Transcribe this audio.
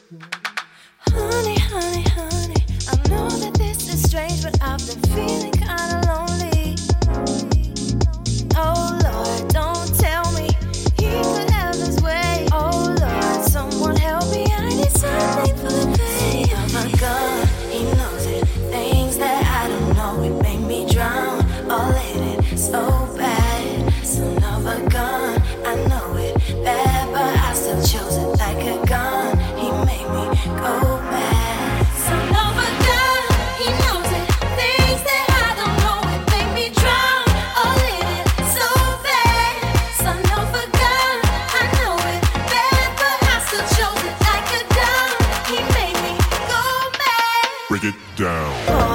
Honey, honey, honey, I know that this is strange, but I've been feeling kinda lonely. Oh Lord, don't tell me he could have his way. Oh Lord, someone help me, I need something for the pain. Oh my God, he knows it. Things that I don't know, it made me drown. All in it, so bad. Son of a gun, I know it bad, but I still chose it like a gun. He made me go mad. Son of a gun, he knows it. Things that I don't know, it made me drown. All in it, so bad. Son of a gun, I know it bad, but I still chose it like a gun. He made me go mad. Break it down.